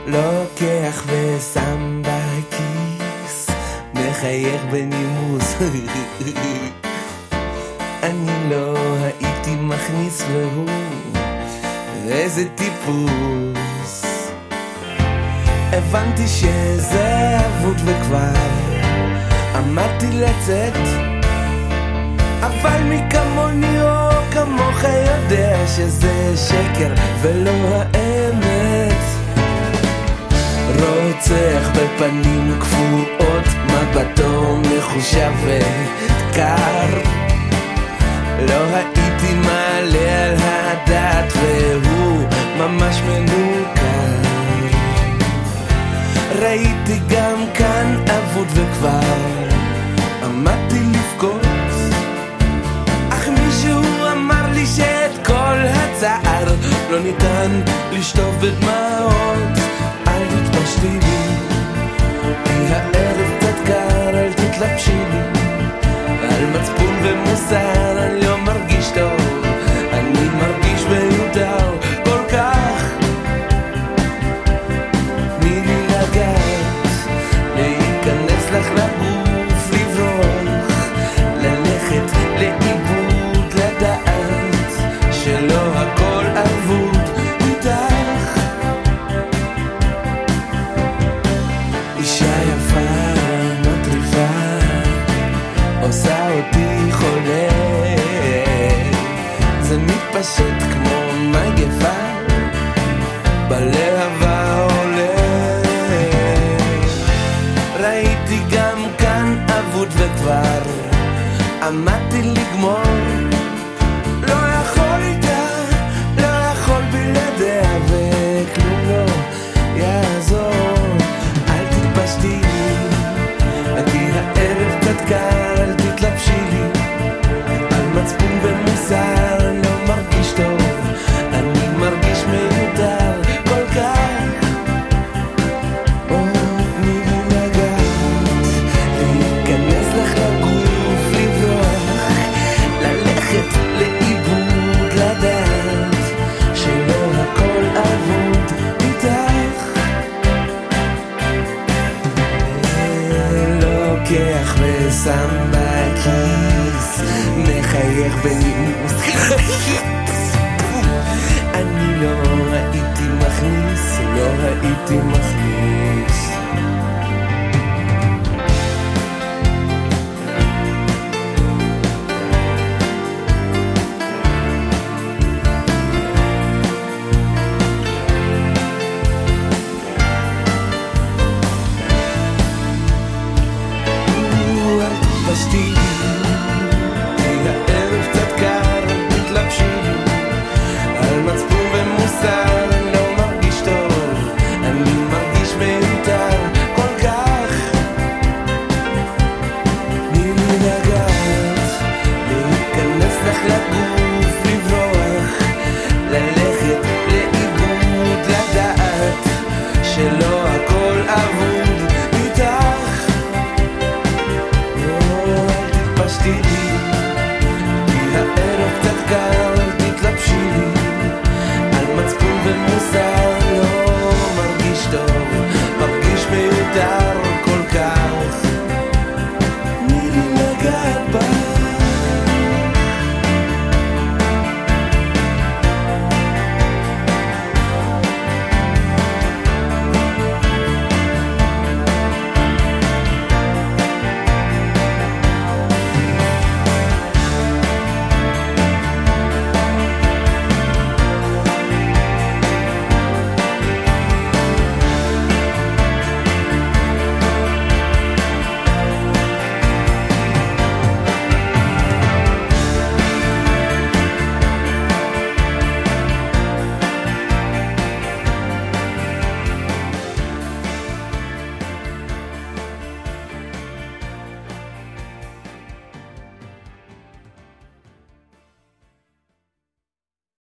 לוקח ושם בכיס, מחייך בנימוס. אני לא הייתי מכניס והוא איזה טיפוס. הבנתי שזה אבוד וכבר אמרתי לצאת, אבל מי כמוני או כמוך יודע שזה שקר ולא האמת. רוצח בפנים כפועות, מבטו מחושב וקר. לא הייתי מעלה על הדעת והוא ממש מנוכר. ראיתי גם כאן אבוד וכבר עמדתי לבכות, אך מישהו אמר לי שאת כל הצער לא ניתן לשטוף בדמעות. אל תתפשטי לי, כי הערב קצת קר, אל תתלבשי לי. על מצפון ומוסר אני לא מרגיש טוב, אני מרגיש מיותר כל כך. תני לי לגעת, להיכנס לך לגוף, לברוח, ללכת לאיבוד, לדעת שלא הכל אבוד איתך. אישה יפה מטריפה, עושה אותי חולה, זה מתפשט כמו מגפה, בלהבה עולה. ראיתי גם כאן אבוד וכבר עמדתי לגמור, לא יכול איתה, לא יכול בלעדיה, וכלום לא יעזור. אל תתפשטי לי, כי הערב קצת קר, אל תתלבשי לי. על מצפון ומוסר אני לא מרגיש טוב, אני מרגיש מיותר כל כך. תני לי לגעת, להיכנס לך לגוף, לברוח, ללכת לאיבוד, לדעת שלא הכל אבוד איתך. לוקח ושם בכיס, מחייך בנימוס. אני לא הייתי מכניס, לא הייתי מכניס.